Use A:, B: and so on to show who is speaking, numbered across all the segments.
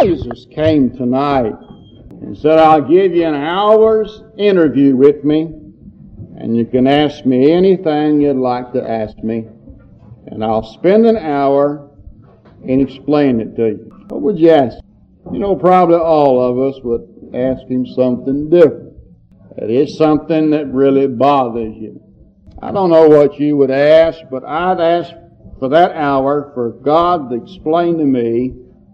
A: Jesus came tonight and said, I'll give you an hour's interview with me, and you can ask me anything you'd like to ask me, and I'll spend an hour and explain it to you. What would you ask? You know, probably all of us would ask him something different. It is something that really bothers you. I don't know what you would ask, but I'd ask for that hour for God to explain to me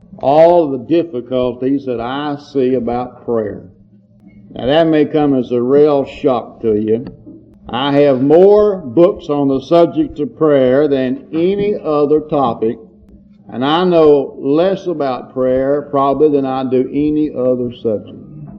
A: all the difficulties that I see about prayer. Now that may come as a real shock to you. I have more books on the subject of prayer than any other topic, and I know less about prayer probably than I do any other subject.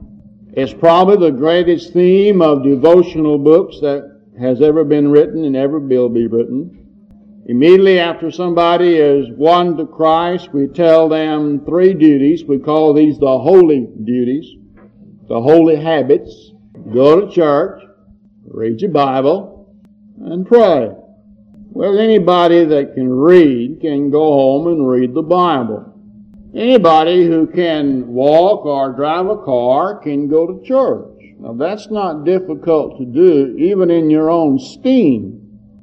A: It's probably the greatest theme of devotional books that has ever been written and ever will be written. Immediately after somebody is won to Christ, we tell them 3 duties. We call these the holy duties, the holy habits. Go to church, read your Bible, and pray. Well, anybody that can read can go home and read the Bible. Anybody who can walk or drive a car can go to church. Now, that's not difficult to do, even in your own steam.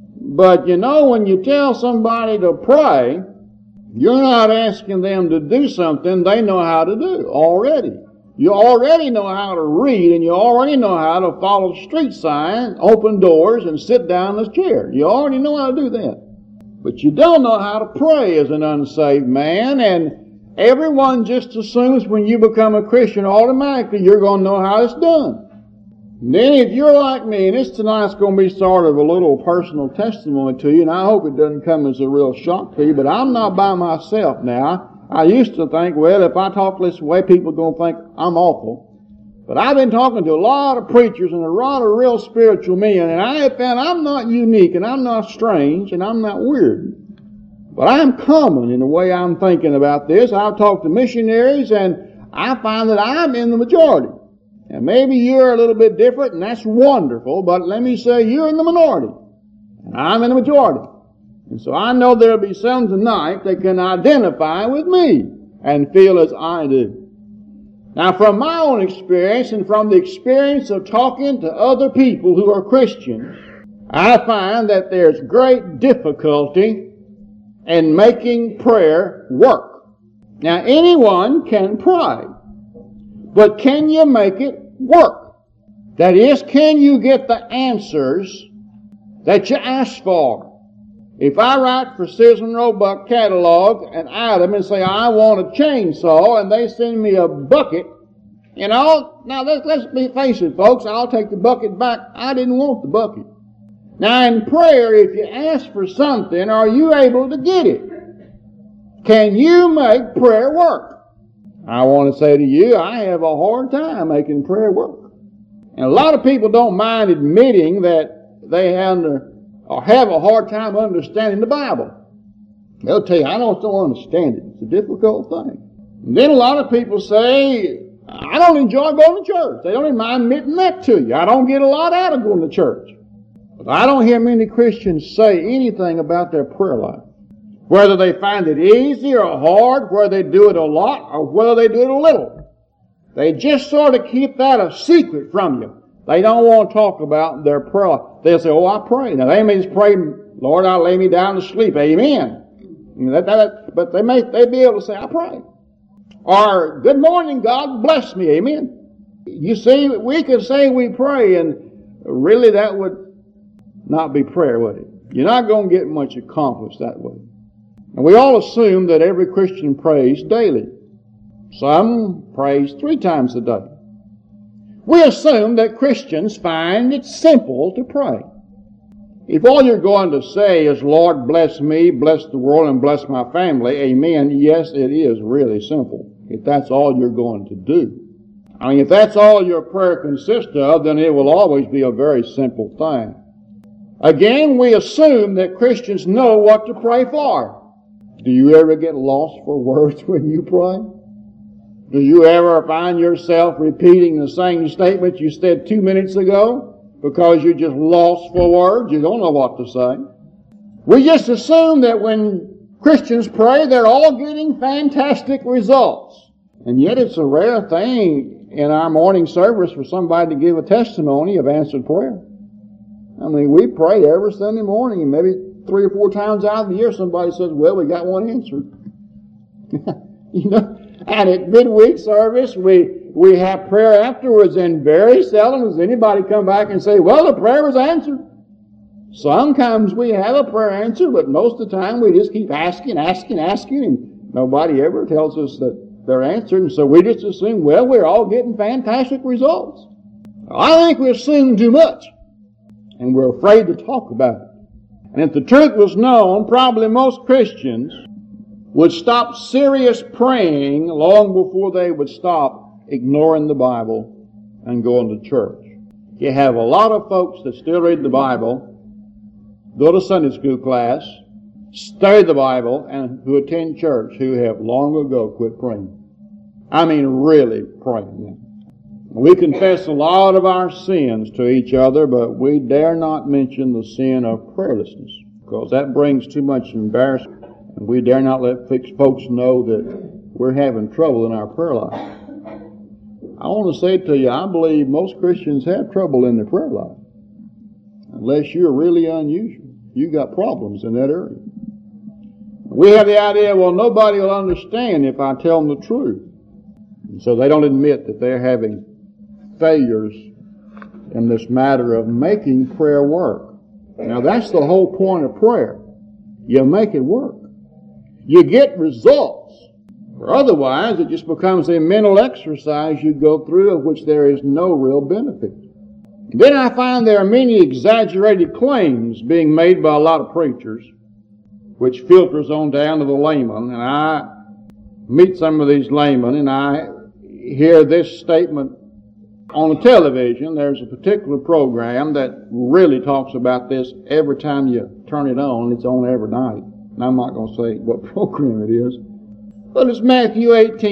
A: But you know, when you tell somebody to pray, you're not asking them to do something they know how to do already. You already know how to read, and you already know how to follow street signs, open doors, and sit down in a chair. You already know how to do that. But you don't know how to pray as an unsaved man, and everyone just assumes when you become a Christian automatically you're going to know how it's done. And then if you're like me, and this tonight's going to be sort of a little personal testimony to you, and I hope it doesn't come as a real shock to you, but I'm not by myself now. I used to think, well, if I talk this way, people are going to think I'm awful. But I've been talking to a lot of preachers and a lot of real spiritual men, and I have found I'm not unique, and I'm not strange, and I'm not weird. But I'm common in the way I'm thinking about this. I've talked to missionaries, and I find that I'm in the majority. And maybe you're a little bit different, and that's wonderful, but let me say you're in the minority, and I'm in the majority. And so I know there'll be some tonight that can identify with me and feel as I do. Now, from my own experience and from the experience of talking to other people who are Christians, I find that there's great difficulty in making prayer work. Now, anyone can pray, but can you make it work? That is, can you get the answers that you ask for? If I write for Citizen Roebuck Catalog an item and say, I want a chainsaw, and they send me a bucket, you know, now let's face it, folks, I'll take the bucket back. I didn't want the bucket. Now in prayer, if you ask for something, are you able to get it? Can you make prayer work? I want to say to you, I have a hard time making prayer work. And a lot of people don't mind admitting that they have a hard time understanding the Bible. They'll tell you, I don't understand it. It's a difficult thing. And then a lot of people say, I don't enjoy going to church. They don't even mind admitting that to you. I don't get a lot out of going to church. But I don't hear many Christians say anything about their prayer life. Whether they find it easy or hard, whether they do it a lot or whether they do it a little. They just sort of keep that a secret from you. They don't want to talk about their prayer life. They'll say, oh, I pray. Now they may just pray, Lord, I'll lay me down to sleep. Amen. But they be able to say, I pray. Or, good morning, God bless me. Amen. You see, we could say we pray, and really that would not be prayer, would it? You're not going to get much accomplished that way. And we all assume that every Christian prays daily. Some prays 3 times a day. We assume that Christians find it simple to pray. If all you're going to say is, Lord, bless me, bless the world, and bless my family, amen, yes, it is really simple. If that's all you're going to do. I mean, if that's all your prayer consists of, then it will always be a very simple thing. Again, we assume that Christians know what to pray for. Do you ever get lost for words when you pray? Do you ever find yourself repeating the same statement you said 2 minutes ago because you're just lost for words? You don't know what to say. We just assume that when Christians pray, they're all getting fantastic results. And yet it's a rare thing in our morning service for somebody to give a testimony of answered prayer. I mean, we pray every Sunday morning, and maybe 3 or 4 times out of the year somebody says, well, we got one answered. You know, and at midweek service we have prayer afterwards, and very seldom does anybody come back and say, well, the prayer was answered. Sometimes we have a prayer answer, but most of the time we just keep asking, and nobody ever tells us that they're answered, and so we just assume, well, we're all getting fantastic results. I think we assume too much, and we're afraid to talk about it. And if the truth was known, probably most Christians would stop serious praying long before they would stop ignoring the Bible and going to church. You have a lot of folks that still read the Bible, go to Sunday school class, study the Bible, and who attend church who have long ago quit praying. I mean, really praying. We confess a lot of our sins to each other, but we dare not mention the sin of prayerlessness, because that brings too much embarrassment. And we dare not let folks know that we're having trouble in our prayer life. I want to say to you, I believe most Christians have trouble in their prayer life. Unless you're really unusual. You got problems in that area. We have the idea, well, nobody will understand if I tell them the truth. And so they don't admit that they're having failures in this matter of making prayer work. Now that's the whole point of prayer. You make it work. You get results. Or otherwise, it just becomes a mental exercise you go through of which there is no real benefit. Then I find there are many exaggerated claims being made by a lot of preachers, which filters on down to the layman. And I meet some of these laymen, and I hear this statement on the television. There's a particular program that really talks about this every time you turn it on. It's on every night. And I'm not going to say what program it is. But it's Matthew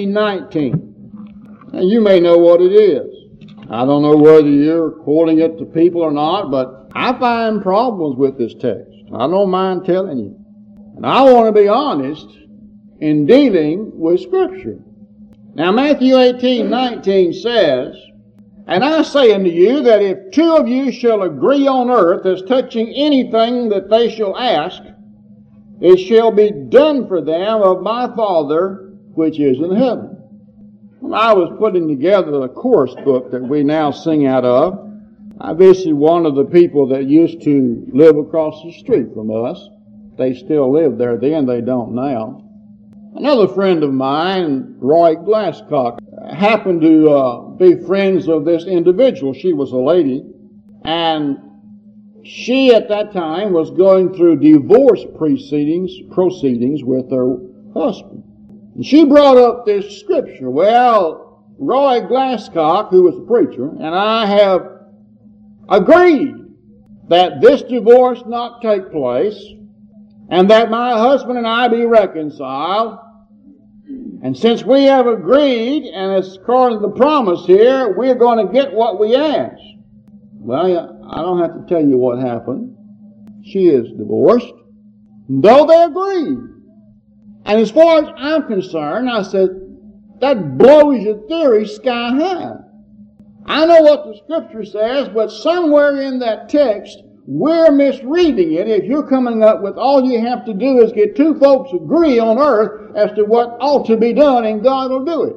A: 18:19. And you may know what it is. I don't know whether you're quoting it to people or not, but I find problems with this text. I don't mind telling you. And I want to be honest in dealing with Scripture. Now Matthew 18:19 says, and I say unto you that if 2 of you shall agree on earth as touching anything that they shall ask, it shall be done for them of my Father which is in heaven. When I was putting together the chorus book that we now sing out of, I visited one of the people that used to live across the street from us. They still live there then, they don't now. Another friend of mine, Roy Glasscock, happened to be friends of this individual. She was a lady, and she at that time was going through divorce proceedings with her husband. And she brought up this scripture. Well, Roy Glasscock, who was a preacher, and I have agreed that this divorce not take place, and that my husband and I be reconciled. And since we have agreed, and it's according to the promise here, we're going to get what we ask. Well, I don't have to tell you what happened. She is divorced, though they agreed. And as far as I'm concerned, I said, that blows your theory sky high. I know what the Scripture says, but somewhere in that text, we're misreading it if you're coming up with all you have to do is get 2 folks agree on earth as to what ought to be done, and God will do it.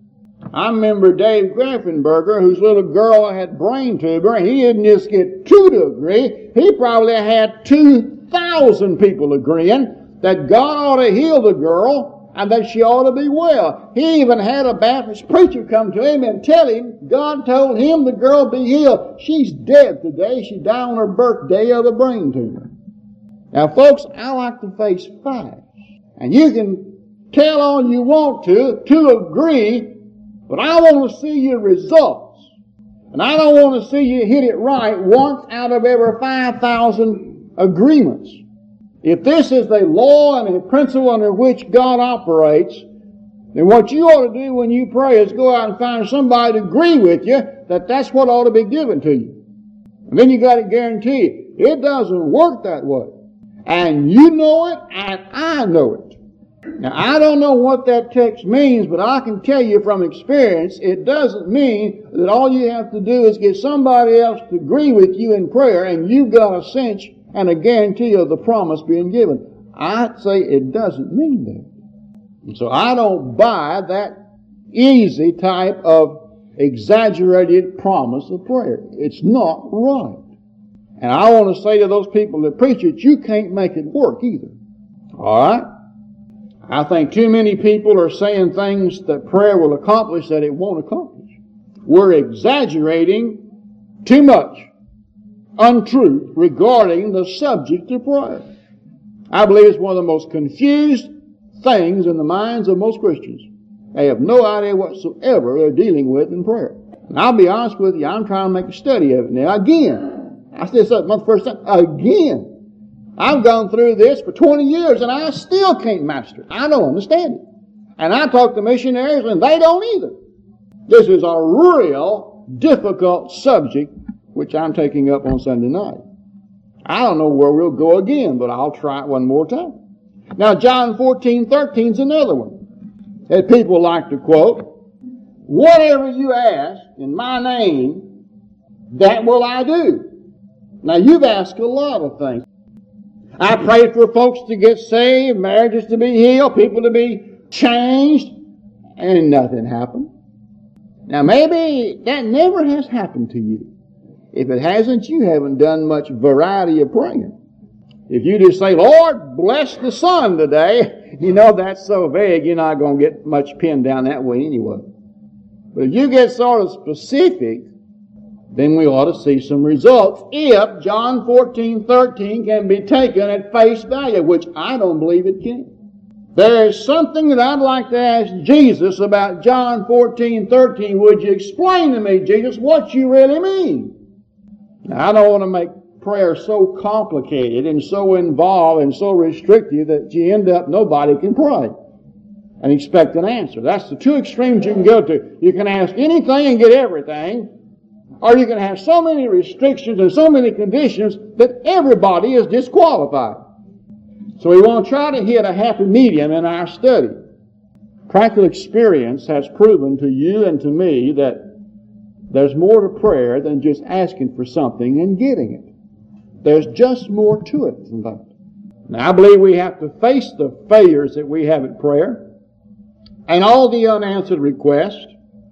A: I remember Dave Graffenberger, whose little girl had brain tumor, and he didn't just get 2 to agree. He probably had 2,000 people agreeing that God ought to heal the girl and that she ought to be well. He even had a Baptist preacher come to him and tell him God told him the girl be healed. She's dead today. She died on her birthday of a brain tumor. Now, folks, I like to face facts. And you can tell all you want to agree, but I want to see your results. And I don't want to see you hit it right once out of every 5,000 agreements. If this is a law and a principle under which God operates, then what you ought to do when you pray is go out and find somebody to agree with you that that's what ought to be given to you. And then you got to guarantee it doesn't work that way. And you know it, and I know it. Now, I don't know what that text means, but I can tell you from experience, it doesn't mean that all you have to do is get somebody else to agree with you in prayer and you've got a cinch and a guarantee of the promise being given. I'd say it doesn't mean that. And so I don't buy that easy type of exaggerated promise of prayer. It's not right. And I want to say to those people that preach it, you can't make it work either. All right? I think too many people are saying things that prayer will accomplish that it won't accomplish. We're exaggerating too much untruth regarding the subject of prayer. I believe it's one of the most confused things in the minds of most Christians. They have no idea whatsoever they're dealing with in prayer. And I'll be honest with you, I'm trying to make a study of it now. Again, I said something the first time. Again. I've gone through this for 20 years and I still can't master it. I don't understand it. And I talk to missionaries and they don't either. This is a real difficult subject which I'm taking up on Sunday night. I don't know where we'll go again, but I'll try it one more time. Now, John 14:13 is another one that people like to quote. Whatever you ask in my name, that will I do. Now, you've asked a lot of things. I prayed for folks to get saved, marriages to be healed, people to be changed, and nothing happened. Now, maybe that never has happened to you. If it hasn't, you haven't done much variety of praying. If you just say, Lord, bless the sun today, you know that's so vague, you're not going to get much pinned down that way anyway. But if you get sort of specific, then we ought to see some results if John 14:13 can be taken at face value, which I don't believe it can. There is something that I'd like to ask Jesus about John 14:13. Would you explain to me, Jesus, what you really mean? Now, I don't want to make prayer so complicated and so involved and so restrictive that you end up nobody can pray and expect an answer. That's the two extremes you can go to. You can ask anything and get everything, or you can have so many restrictions and so many conditions that everybody is disqualified. So we want to try to hit a happy medium in our study. Practical experience has proven to you and to me that there's more to prayer than just asking for something and getting it. There's just more to it than that. Now, I believe we have to face the failures that we have in prayer and all the unanswered requests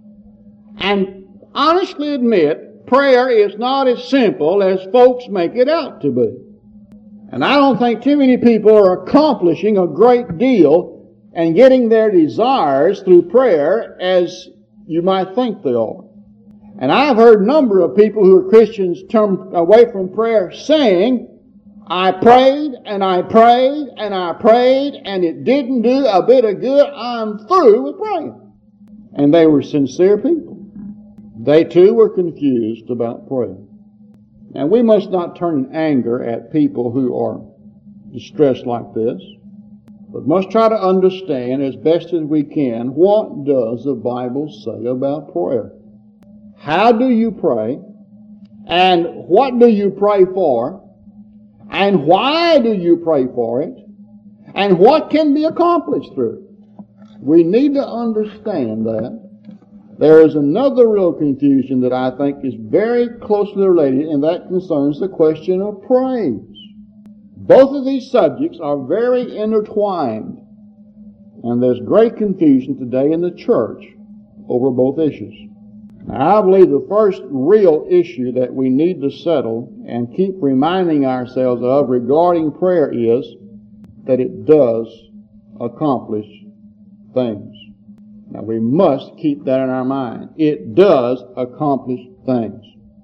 A: and honestly admit prayer is not as simple as folks make it out to be. And I don't think too many people are accomplishing a great deal and getting their desires through prayer as you might think they are. And I've heard a number of people who are Christians turn away from prayer saying, I prayed and I prayed and I prayed and it didn't do a bit of good. I'm through with praying. And they were sincere people. They too were confused about prayer. Now, we must not turn in anger at people who are distressed like this, but must try to understand as best as we can, what does the Bible say about prayer? How do you pray? And what do you pray for? And why do you pray for it? And what can be accomplished through it? We need to understand that. There is another real confusion that I think is very closely related, and that concerns the question of praise. Both of these subjects are very intertwined, and there's great confusion today in the church over both issues. Now, I believe the first real issue that we need to settle and keep reminding ourselves of regarding prayer is that it does accomplish things. Now, we must keep that in our mind. It does accomplish things.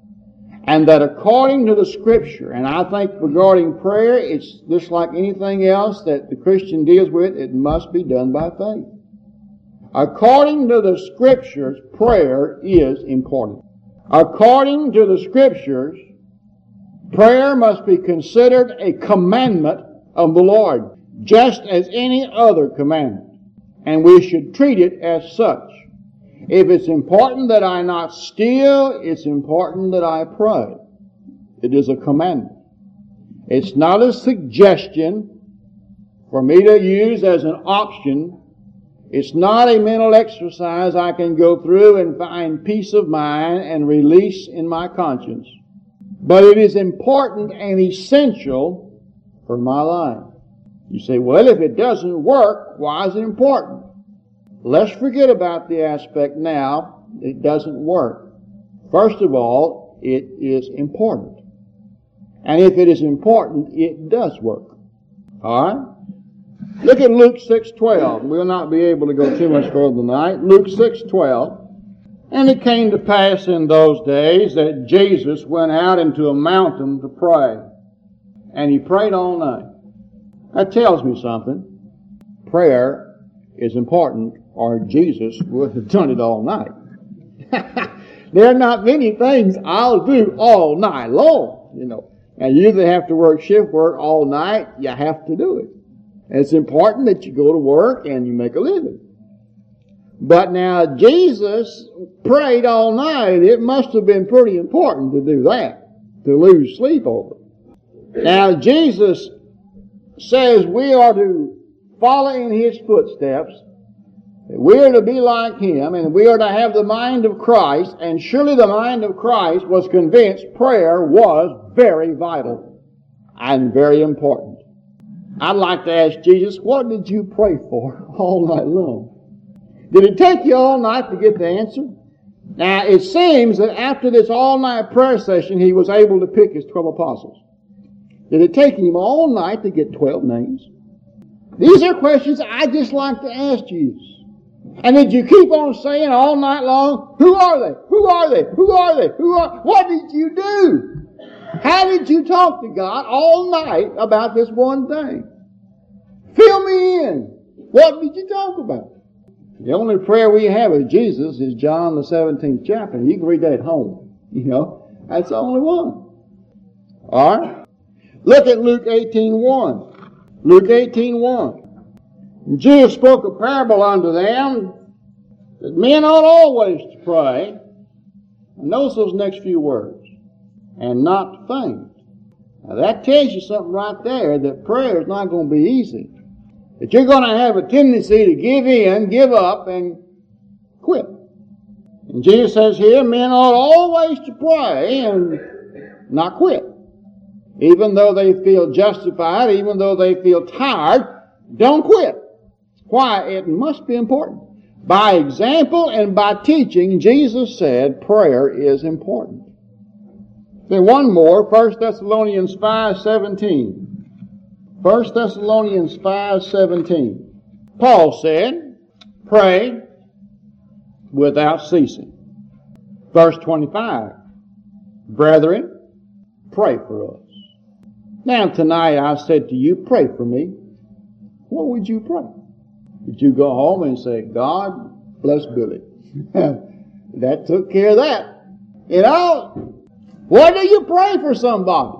A: And that according to the Scripture, and I think regarding prayer, it's just like anything else that the Christian deals with, it must be done by faith. According to the Scriptures, prayer is important. According to the Scriptures, prayer must be considered a commandment of the Lord, just as any other commandment. And we should treat it as such. If it's important that I not steal, it's important that I pray. It is a commandment. It's not a suggestion for me to use as an option. It's not a mental exercise I can go through and find peace of mind and release in my conscience. But it is important and essential for my life. You say, well, if it doesn't work, why is it important? Let's forget about the aspect now. It doesn't work. First of all, it is important. And if it is important, it does work. All right? Look at Luke 6:12. We'll not be able to go too much further tonight. Luke 6:12. And it came to pass in those days that Jesus went out into a mountain to pray. And he prayed all night. That tells me something. Prayer is important, or Jesus would have done it all night. There are not many things I'll do all night long, you know. And you that have to work shift work all night, you have to do it. It's important that you go to work and you make a living. But now Jesus prayed all night. It must have been pretty important to do that, to lose sleep over. Now Jesus says we are to follow in His footsteps. We are to be like Him, and we are to have the mind of Christ, and surely the mind of Christ was convinced prayer was very vital and very important. I'd like to ask Jesus, what did you pray for all night long? Did it take you all night to get the answer? Now, it seems that after this all-night prayer session, He was able to pick His 12 apostles. Did it take Him all night to get 12 names? These are questions I just like to ask Jesus. And did you keep on saying all night long, who are they? Who are they? Who are they? Who are? What did you do? How did you talk to God all night about this one thing? Fill me in. What did you talk about? The only prayer we have of Jesus is John the 17th chapter. You can read that at home. You know, that's the only one. All right? Look at Luke 18:1. Luke 18:1. Jesus spoke a parable unto them that men ought always to pray. And notice those next few words. And not to faint. Now that tells you something right there, that prayer is not going to be easy. That you're going to have a tendency to give in, give up, and quit. And Jesus says here, men ought always to pray and not quit. Even though they feel justified, even though they feel tired, don't quit. Why? It must be important. By example and by teaching, Jesus said prayer is important. Then one more, 1 Thessalonians 5:17. 1 Thessalonians 5:17. Paul said, pray without ceasing. Verse 25. Brethren, pray for us. Now tonight I said to you, pray for me. What would you pray? Would you go home and say, God, bless Billy? That took care of that. You know, why do you pray for somebody?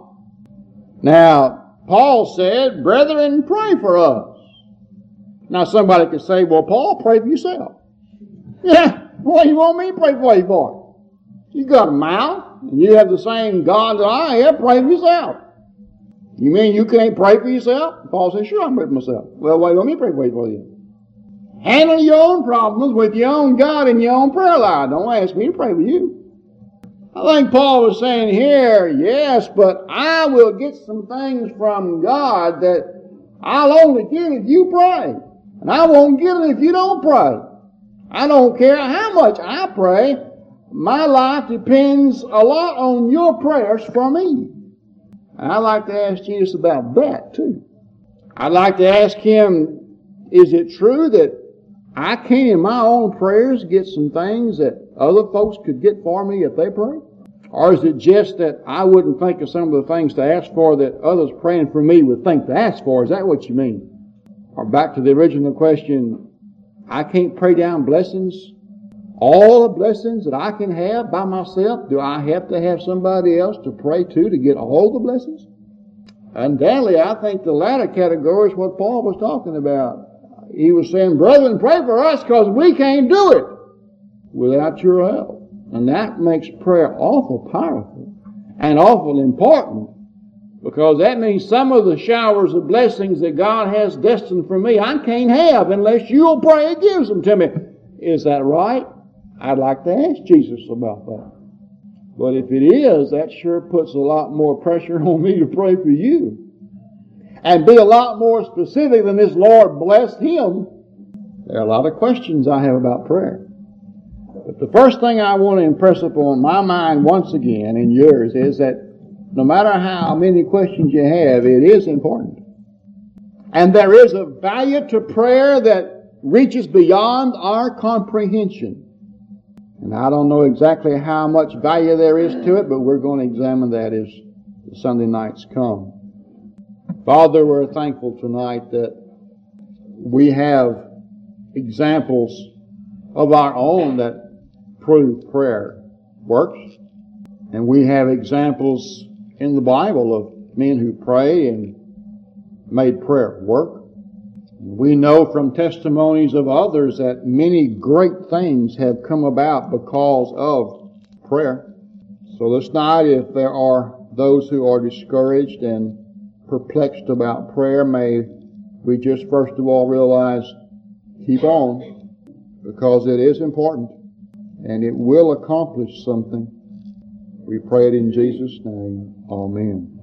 A: Now, Paul said, brethren, pray for us. Now somebody could say, well, Paul, pray for yourself. Yeah, what do you want me to pray for you for? You got a mouth, and you have the same God that I have, pray for yourself. You mean you can't pray for yourself? Paul said, sure, I can pray for myself. Well, why don't me pray for you? Handle your own problems with your own God in your own prayer life. Don't ask me to pray for you. I think Paul was saying here, yes, but I will get some things from God that I'll only get if you pray. And I won't get it if you don't pray. I don't care how much I pray. My life depends a lot on your prayers for me. And I'd like to ask Jesus about that too. I'd like to ask Him, is it true that I can't in my own prayers get some things that other folks could get for me if they pray? Or is it just that I wouldn't think of some of the things to ask for that others praying for me would think to ask for? Is that what you mean? Or back to the original question, I can't pray down blessings? All the blessings that I can have by myself, do I have to have somebody else to pray to get all the blessings? Undoubtedly, I think the latter category is what Paul was talking about. He was saying, brethren, pray for us because we can't do it without your help. And that makes prayer awful powerful and awful important Because that means some of the showers of blessings that God has destined for me, I can't have unless you'll pray and gives them to me. Is that right? I'd like to ask Jesus about that. But if it is, that sure puts a lot more pressure on me to pray for you. And be a lot more specific than this Lord blessed him. There are a lot of questions I have about prayer. But the first thing I want to impress upon my mind once again and yours is that no matter how many questions you have, it is important. And there is a value to prayer that reaches beyond our comprehension. And I don't know exactly how much value there is to it, but we're going to examine that as the Sunday nights come. Father, we're thankful tonight that we have examples of our own that prove prayer works. And we have examples in the Bible of men who pray and made prayer work. We know from testimonies of others that many great things have come about because of prayer. So this night, if there are those who are discouraged and perplexed about prayer, may we just first of all realize, keep on, because it is important and it will accomplish something. We pray it in Jesus' name. Amen.